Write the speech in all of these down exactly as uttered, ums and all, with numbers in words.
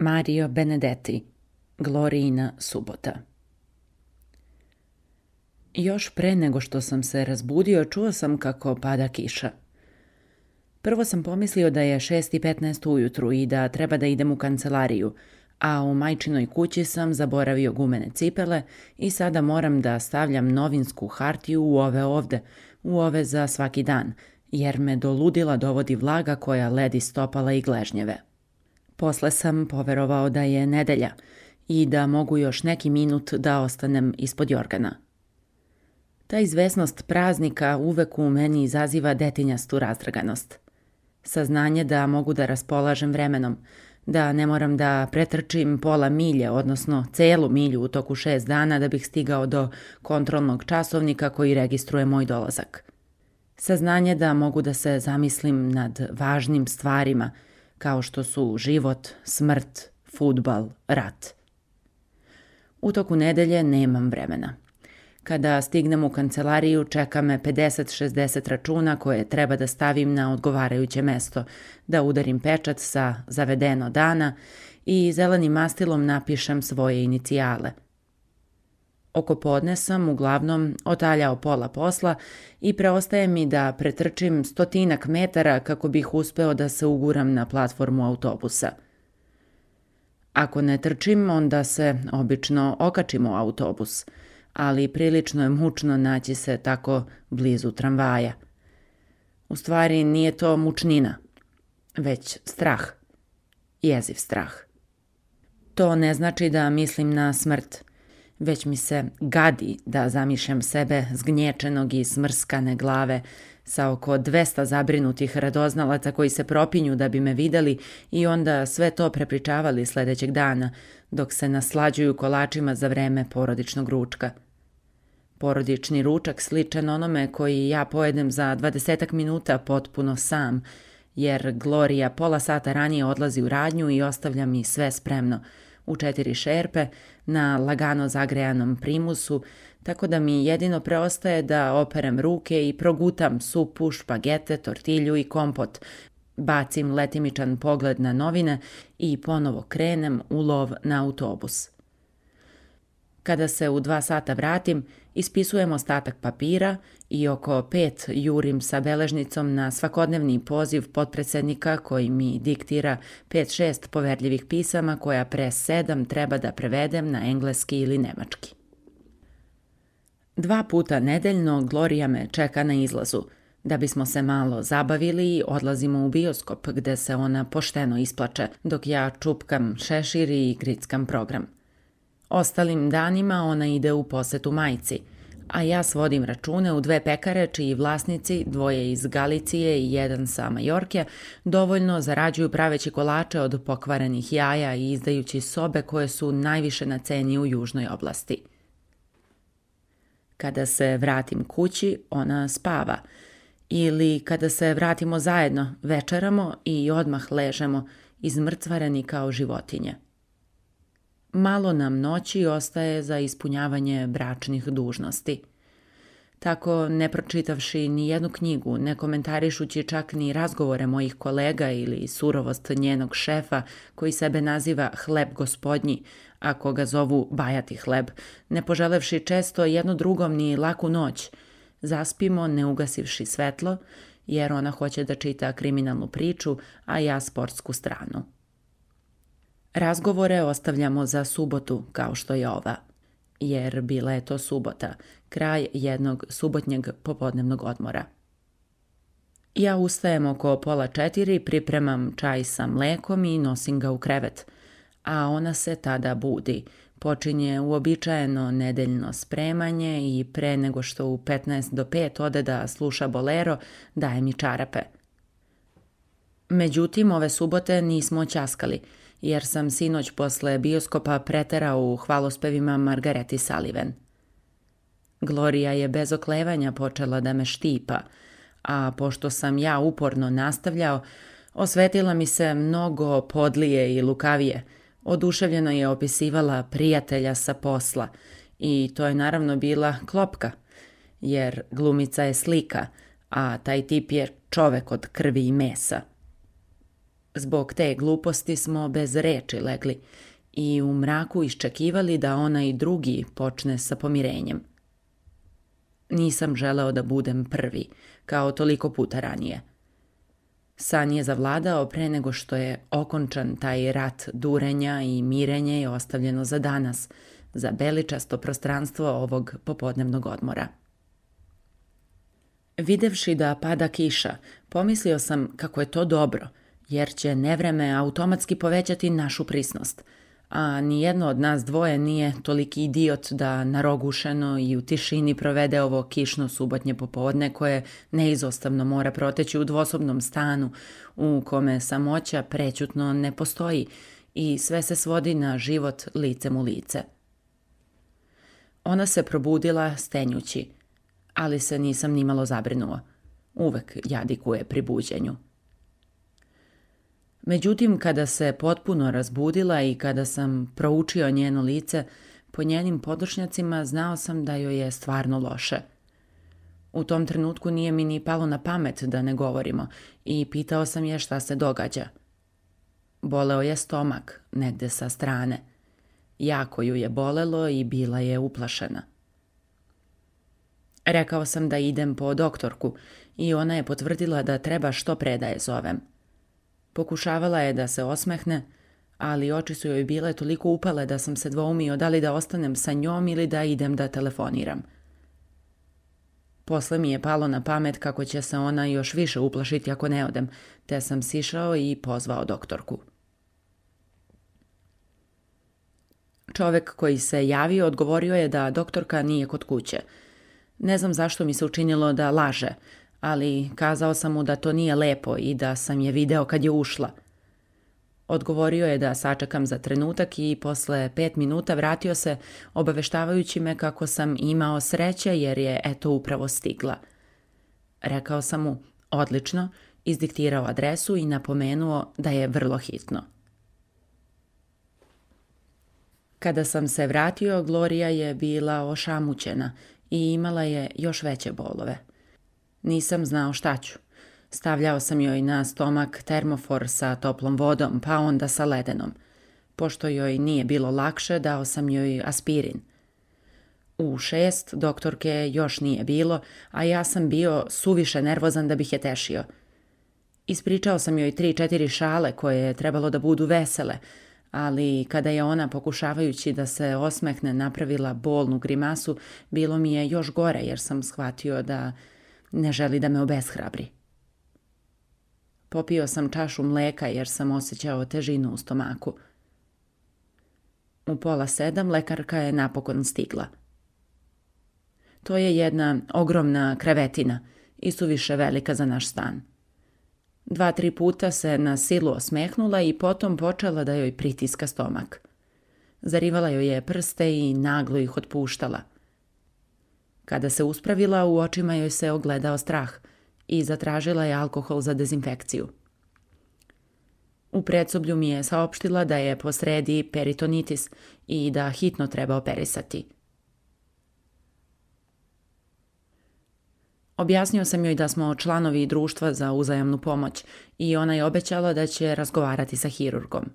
Mario Benedetti, Glorijina subota. Još pre nego što sam se razbudio, čuo sam kako pada kiša. Prvo sam pomislio da je šest i petnaest ujutru i da treba da idem u kancelariju, a u majčinoj kući sam zaboravio gumene cipele i sada moram da stavljam novinsku hartiju u ove ovde, u ove za svaki dan, jer me do ludila dovodi vlaga koja ledi stopala i gležnjeve. Posle sam poverovao da je nedelja i da mogu još neki minut da ostanem ispod jorgana. Ta izvesnost praznika uvek u meni izaziva detinjastu razdraganost. Saznanje da mogu da raspolažem vremenom, da ne moram da pretrčim pola milje, odnosno celu milju u toku šest dana da bih stigao do kontrolnog časovnika koji registruje moj dolazak. Saznanje da mogu da se zamislim nad važnim stvarima, kao što su život, smrt, fudbal, rat. U toku nedelje nemam vremena. Kada stignem u kancelariju, čeka me pedeset šezdeset računa koje treba da stavim na odgovarajuće mesto, da udarim pečat sa zavedeno dana i zelenim mastilom napišem svoje inicijale. Oko podne sam uglavnom otaljao pola posla i preostaje mi da pretrčim stotinak metara kako bih uspeo da se uguram na platformu autobusa. Ako ne trčim, onda se obično okačim u autobus, ali prilično je mučno naći se tako blizu tramvaja. U stvari nije to mučnina, već strah, jeziv strah. To ne znači da mislim na smrt, već mi se gadi da zamišljam sebe zgnječenog i smrskane glave sa oko dvesta zabrinutih radoznalaca koji se propinju da bi me videli i onda sve to prepričavali sledećeg dana, dok se naslađuju kolačima za vreme porodičnog ručka. Porodični ručak sličan onome koji ja pojedem za dvadesetak minuta potpuno sam, jer Glorija pola sata ranije odlazi u radnju i ostavlja mi sve spremno, u četiri šerpe, na lagano zagrejanom primusu, tako da mi jedino preostaje da operem ruke i progutam supu, špagete, tortilju i kompot, bacim letimičan pogled na novine i ponovo krenem u lov na autobus. Kada se u dva sata vratim, ispisujem ostatak papira i oko pet jurim sa beležnicom na svakodnevni poziv potpredsednika koji mi diktira pet šest poverljivih pisama koja pre sedam treba da prevedem na engleski ili nemački. Dva puta nedeljno Glorija me čeka na izlazu. Da bismo se malo zabavili, odlazimo u bioskop gde se ona pošteno isplače, dok ja čupkam šešir i grickam program. Ostalim danima ona ide u posetu majci, a ja svodim račune u dve pekare čiji vlasnici, dvoje iz Galicije i jedan sa Majorke, dovoljno zarađuju praveći kolače od pokvarenih jaja i izdajući sobe koje su najviše na ceni u južnoj oblasti. Kada se vratim kući, ona spava, ili kada se vratimo zajedno, večeramo i odmah ležemo, izmrcvareni kao životinje. Malo nam noći ostaje za ispunjavanje bračnih dužnosti. Tako, ne pročitavši ni jednu knjigu, ne komentarišući čak ni razgovore mojih kolega ili surovost njenog šefa koji sebe naziva hleb gospodnji, a koga zovu bajati hleb, ne poželevši često jedno drugom ni laku noć, zaspimo ne ugasivši svetlo, jer ona hoće da čita kriminalnu priču, a ja sportsku stranu. Razgovore ostavljamo za subotu, kao što je ova, jer bila je to subota, kraj jednog subotnjeg popodnevnog odmora. Ja ustajem oko pola četiri, pripremam čaj sa mlekom i nosim ga u krevet, a ona se tada budi, počinje uobičajeno nedeljno spremanje i pre nego što u petnaest do pet ode da sluša bolero, daje mi čarape. Međutim, ove subote nismo ćaskali, jer sam sinoć posle bioskopa preterao u hvalospevima Margareti Sullivan. Glorija je bez oklevanja počela da me štipa, a pošto sam ja uporno nastavljao, osvetila mi se mnogo podlije i lukavije. Oduševljeno je opisivala prijatelja sa posla i to je naravno bila klopka, jer glumica je slika, a taj tip je čovek od krvi i mesa. Zbog te gluposti smo bez reči legli i u mraku iščekivali da onaj drugi počne sa pomirenjem. Nisam želeo da budem prvi, kao toliko puta ranije. San je zavladao pre nego što je okončan taj rat durenja i mirenje je ostavljeno za danas, za beličasto prostranstvo ovog popodnevnog odmora. Videvši da pada kiša, pomislio sam kako je to dobro, jer će nevreme automatski povećati našu prisnost, a nijedno od nas dvoje nije toliki idiot da narogušeno i u tišini provede ovo kišno subotnje popodne koje neizostavno mora proteći u dvosobnom stanu u kome samoća prećutno ne postoji i sve se svodi na život licem u lice. Ona se probudila stenjući, ali se nisam nimalo zabrinuo. Uvek jadikuje pri buđenju. Međutim, kada se potpuno razbudila i kada sam proučio njeno lice, po njenim podršnjacima znao sam da joj je stvarno loše. U tom trenutku nije mi ni palo na pamet da ne govorimo i pitao sam je šta se događa. Boleo je stomak, negde sa strane. Jako ju je bolelo i bila je uplašena. Rekao sam da idem po doktorku i ona je potvrdila da treba što pre da je zovem. Pokušavala je da se osmehne, ali oči su joj bile toliko upale da sam se dvoumio da li da ostanem sa njom ili da idem da telefoniram. Posle mi je palo na pamet kako će se ona još više uplašiti ako ne odem, te sam sišao i pozvao doktorku. Čovek koji se javio odgovorio je da doktorka nije kod kuće. Ne znam zašto mi se učinilo da laže, ali kazao sam mu da to nije lepo i da sam je video kad je ušla. Odgovorio je da sačekam za trenutak i posle pet minuta vratio se obaveštavajući me kako sam imao sreće jer je eto upravo stigla. Rekao sam mu odlično, izdiktirao adresu i napomenuo da je vrlo hitno. Kada sam se vratio, Gloria je bila ošamućena i imala je još veće bolove. Nisam znao šta ću. Stavljao sam joj na stomak termofor sa toplom vodom, pa onda sa ledenom. Pošto joj nije bilo lakše, dao sam joj aspirin. U šest doktorke još nije bilo, a ja sam bio suviše nervozan da bih je tešio. Ispričao sam joj tri, četiri šale koje je trebalo da budu vesele, ali kada je ona, pokušavajući da se osmehne, napravila bolnu grimasu, bilo mi je još gore jer sam shvatio da ne želi da me obeshrabri. Popio sam čašu mleka jer sam osjećao težinu u stomaku. U pola sedam lekarka je napokon stigla. To je jedna ogromna krevetina i suviše velika za naš stan. Dva, tri puta se na silu osmehnula i potom počela da joj pritiska stomak. Zarivala joj je prste i naglo ih otpuštala. Kada se uspravila, u očima joj se ogledao strah i zatražila je alkohol za dezinfekciju. U predsoblju mi je saopštila da je posredi peritonitis i da hitno treba operisati. Objasnio sam joj da smo članovi društva za uzajamnu pomoć i ona je obećala da će razgovarati sa hirurgom.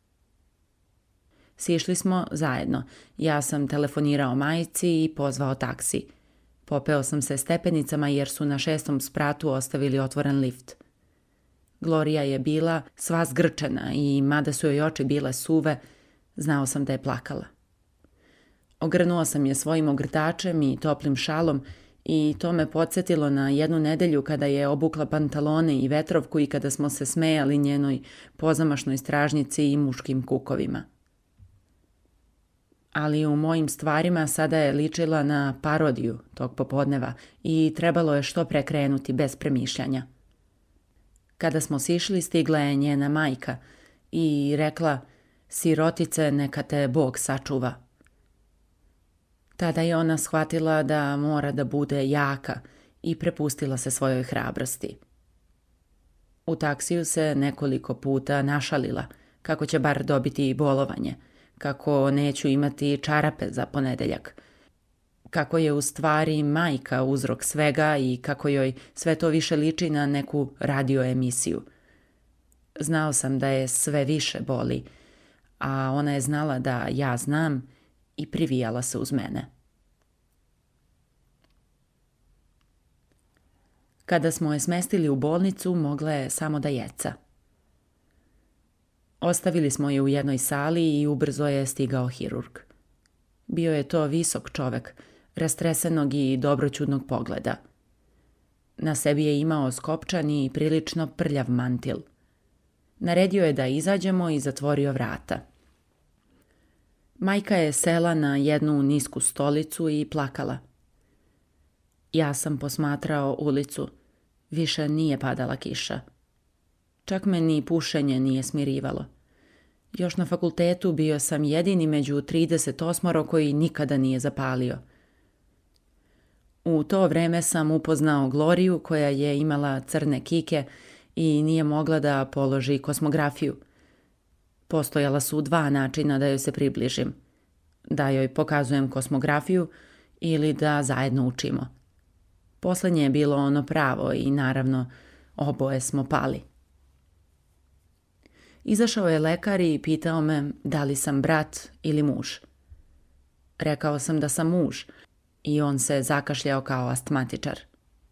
Sišli smo zajedno. Ja sam telefonirao majici i pozvao taksi. Popeo sam se stepenicama jer su na šestom spratu ostavili otvoren lift. Gloria je bila sva zgrčena i mada su joj oči bile suve, znao sam da je plakala. Ogrnuo sam je svojim ogrtačem i toplim šalom i to me podsjetilo na jednu nedelju kada je obukla pantalone i vetrovku i kada smo se smejali njenoj pozamašnoj stražnjici i muškim kukovima. Ali u mojim stvarima sada je ličila na parodiju tog popodneva i trebalo je što pre krenuti bez premišljanja. Kada smo sišli, stigla je njena majka i rekla: "Sirotice, neka te Bog sačuva." Tada je ona shvatila da mora da bude jaka i prepustila se svojoj hrabrosti. U taksiju se nekoliko puta našalila kako će bar dobiti bolovanje, kako neću imati čarape za ponedeljak, kako je u stvari majka uzrok svega i kako joj sve to više liči na neku radio emisiju. Znao sam da je sve više boli, a ona je znala da ja znam i privijala se uz mene. Kada smo je smestili u bolnicu, mogla je samo da jeca. Ostavili smo je u jednoj sali i ubrzo je stigao hirurg. Bio je to visok čovek, rastresenog i dobroćudnog pogleda. Na sebi je imao skopčan i prilično prljav mantil. Naredio je da izađemo i zatvorio vrata. Majka je sela na jednu nisku stolicu i plakala. Ja sam posmatrao ulicu. Više nije padala kiša. Čak me ni pušenje nije smirivalo. Još na fakultetu bio sam jedini među trideset osam koji nikada nije zapalio. U to vreme sam upoznao Gloriju koja je imala crne kike i nije mogla da položi kosmografiju. Postojala su dva načina da joj se približim. Da joj pokazujem kosmografiju ili da zajedno učimo. Poslednje je bilo ono pravo i naravno oboje smo pali. Izašao je lekar i pitao me da li sam brat ili muž. Rekao sam da sam muž i on se zakašljao kao astmatičar.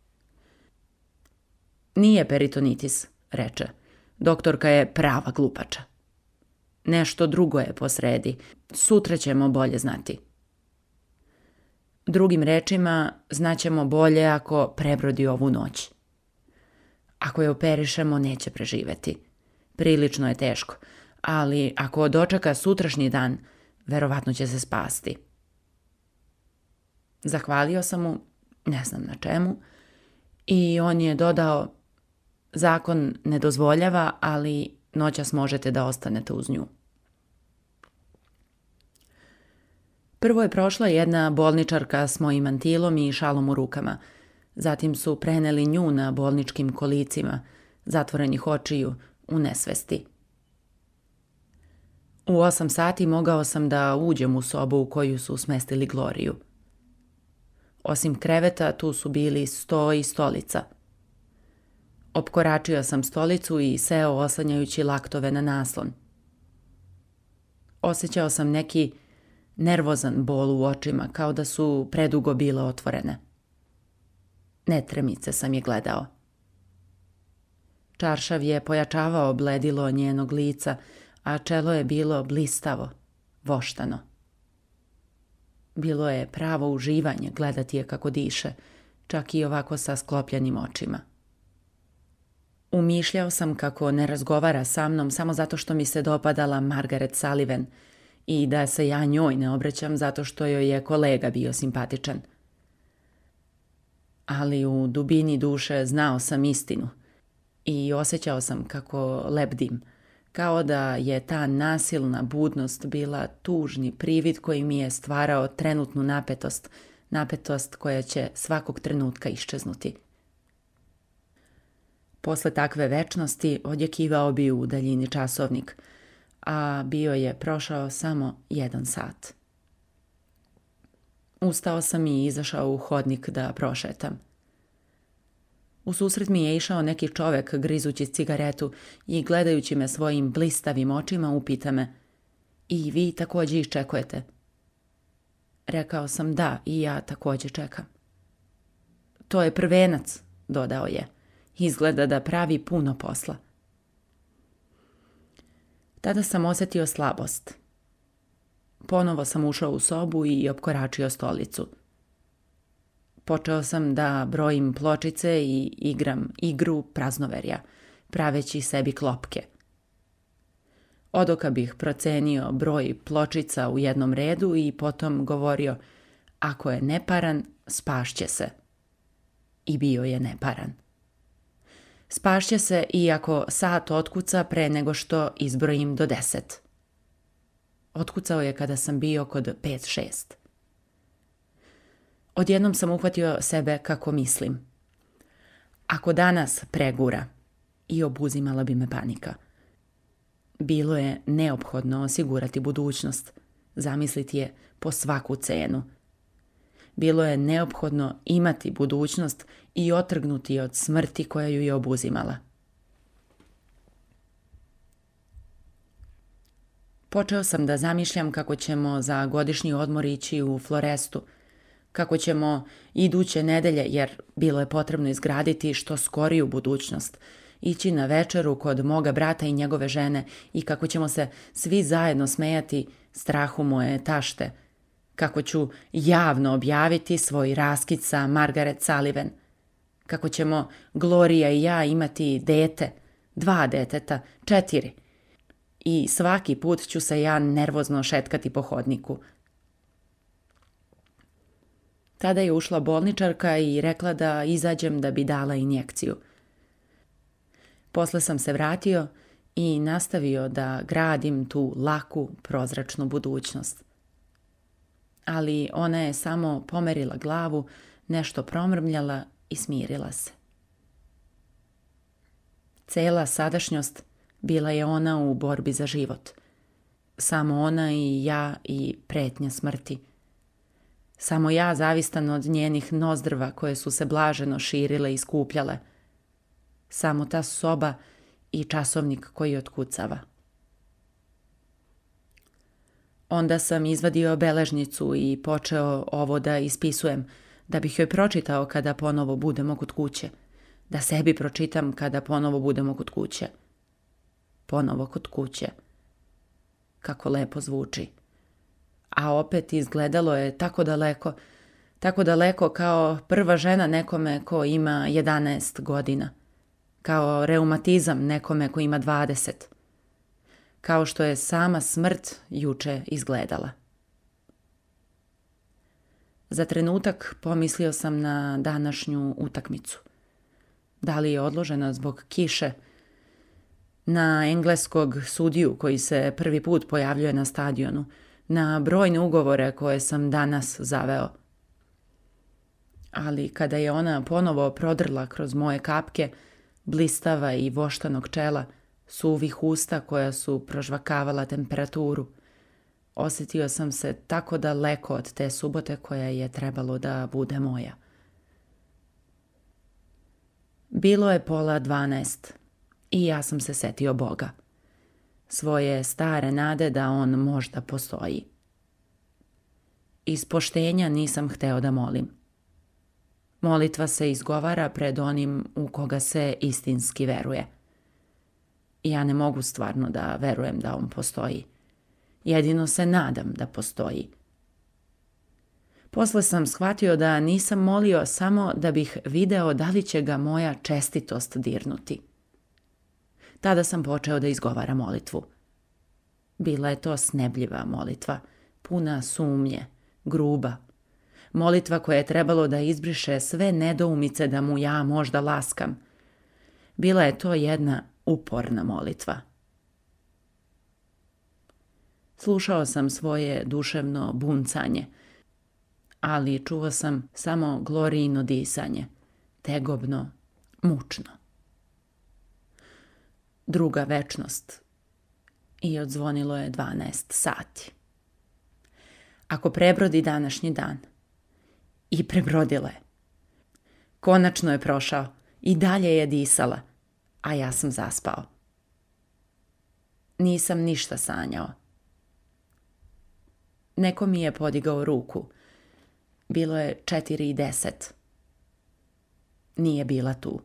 Nije peritonitis, reče. Doktorka je prava glupača. Nešto drugo je posredi. Sutra ćemo bolje znati. Drugim rečima, znaćemo bolje ako prebrodi ovu noć. Ako je operišemo, neće preživeti. Prilično je teško, ali ako dočeka sutrašnji dan, verovatno će se spasti. Zahvalio sam mu, ne znam na čemu, i on je dodao, zakon ne dozvoljava, ali noćas možete da ostanete uz nju. Prvo je prošla jedna bolničarka s mojim mantilom i šalom u rukama. Zatim su preneli nju na bolničkim kolicima, zatvorenih očiju, u nesvesti. U osam sati mogao sam da uđem u sobu u koju su smestili Gloriju. Osim kreveta, tu su bili sto i stolica. Opkoračio sam stolicu i seo oslanjajući laktove na naslon. Osjećao sam neki nervozan bol u očima, kao da su predugo bile otvorene. Netremice sam je gledao. Čaršav je pojačavao bledilo njenog lica, a čelo je bilo blistavo, voštano. Bilo je pravo uživanje gledati je kako diše, čak i ovako sa sklopljenim očima. Umišljao sam kako ne razgovara sa mnom samo zato što mi se dopadala Margaret Sullivan i da se ja njoj ne obraćam zato što joj je kolega bio simpatičan. Ali u dubini duše znao sam istinu i osjećao sam kako lebdim, kao da je ta nasilna budnost bila tužni privid koji mi je stvarao trenutnu napetost, napetost koja će svakog trenutka iščeznuti. Posle takve večnosti odjekivao bi u daljini časovnik, a bio je prošao samo jedan sat. Ustao sam i izašao u hodnik da prošetam. U susret mi je išao neki čovek grizući cigaretu i gledajući me svojim blistavim očima upita me: "I vi takođe iščekujete?" Rekao sam da, i ja takođe čekam. "To je prvenac," dodao je. "Izgleda da pravi puno posla." Tada sam osjetio slabost. Ponovo sam ušao u sobu i opkoračio stolicu. Počeo sam da brojim pločice i igram igru praznoverja, praveći sebi klopke. Odoka bih procenio broj pločica u jednom redu i potom govorio: "Ako je neparan, spašće se." I bio je neparan. Spašće se i ako sat otkuca pre nego što izbrojim do deset. Otkucao je kada sam bio kod pet šest. Odjednom sam uhvatio sebe kako mislim. Ako danas pregura, i obuzimala bi me panika. Bilo je neophodno osigurati budućnost, zamisliti je po svaku cenu. Bilo je neophodno imati budućnost i otrgnuti od smrti koja ju je obuzimala. Počeo sam da zamišljam kako ćemo za godišnji odmor ići u Florestu, kako ćemo iduće nedelje, jer bilo je potrebno izgraditi što skoriju budućnost, ići na večeru kod moga brata i njegove žene i kako ćemo se svi zajedno smejati strahu moje tašte, kako ću javno objaviti svoj raskid sa Margaret Sullivan, kako ćemo Gloria i ja imati dete, dva deteta, četiri. I svaki put ću se ja nervozno šetkati po hodniku. Tada je ušla bolničarka i rekla da izađem da bi dala injekciju. Posle sam se vratio i nastavio da gradim tu laku, prozračnu budućnost. Ali ona je samo pomerila glavu, nešto promrmljala i smirila se. Cela sadašnjost bila je ona u borbi za život. Samo ona i ja i pretnja smrti. Samo ja zavistan od njenih nozdrva koje su se blaženo širile i skupljale. Samo ta soba i časovnik koji otkucava. Onda sam izvadio beležnicu i počeo ovo da ispisujem, da bih joj pročitao kada ponovo budemo kod kuće. Da sebi pročitam kada ponovo budemo kod kuće. Ponovo kod kuće. Kako lepo zvuči. A opet izgledalo je tako daleko, tako daleko kao prva žena nekome ko ima jedanaest godina. Kao reumatizam nekome ko ima dvadeset. Kao što je sama smrt juče izgledala. Za trenutak pomislio sam na današnju utakmicu. Da li je odložena zbog kiše? Na engleskog sudiju koji se prvi put pojavljuje na stadionu, na brojne ugovore koje sam danas zaveo. Ali kada je ona ponovo prodrla kroz moje kapke, blistava i voštanog čela, suvih usta koja su prožvakavala temperaturu, osjetio sam se tako daleko od te subote koja je trebalo da bude moja. Bilo je pola dvanaest i ja sam se setio Boga. Svoje stare nade da on možda postoji. Iz poštenja nisam hteo da molim. Molitva se izgovara pred onim u koga se istinski veruje. Ja ne mogu stvarno da verujem da on postoji. Jedino se nadam da postoji. Posle sam shvatio da nisam molio samo da bih video da li će ga moja čestitost dirnuti. Tada sam počeo da izgovara molitvu. Bila je to snebljiva molitva, puna sumnje, gruba. Molitva koja je trebalo da izbriše sve nedoumice da mu ja možda laskam. Bila je to jedna uporna molitva. Slušao sam svoje duševno buncanje, ali čuo sam samo Glorijino disanje, tegobno, mučno. Druga večnost i odzvonilo je dvanaest sati. Ako prebrodi današnji dan, i prebrodila je. Konačno je prošao i dalje je disala, a ja sam zaspao. Nisam ništa sanjao. Neko mi je podigao ruku. Bilo je četiri i deset. Nije bila tu.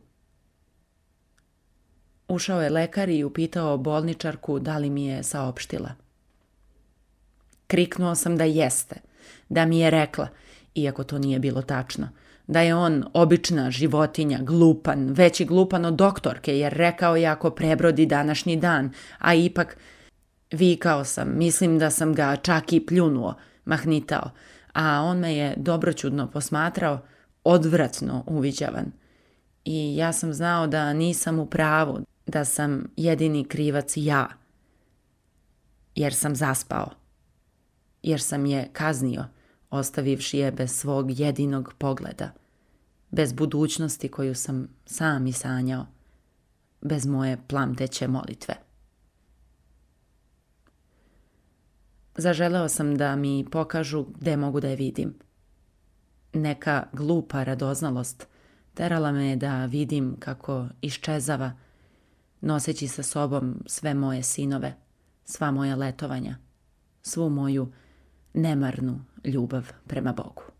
Ušao je lekar i upitao bolničarku da li mi je saopštila. Kriknuo sam da jeste, da mi je rekla, iako to nije bilo tačno, da je on obična životinja, glupan, veći glupan od doktorke, jer rekao je ako prebrodi današnji dan, a ipak vikao sam, mislim da sam ga čak i pljunuo, mahnitao, a on me je dobroćudno posmatrao, odvratno uviđavan. I ja sam znao da nisam u pravu, da sam jedini krivac ja, jer sam zaspao, jer sam je kaznio, ostavivši je bez svog jedinog pogleda, bez budućnosti koju sam sam i sanjao, bez moje plamteće molitve. Zaželeo sam da mi pokažu gde mogu da je vidim. Neka glupa radoznalost terala me da vidim kako iščezava, noseći sa sobom sve moje sinove, sva moja letovanja, svu moju nemarnu ljubav prema Bogu.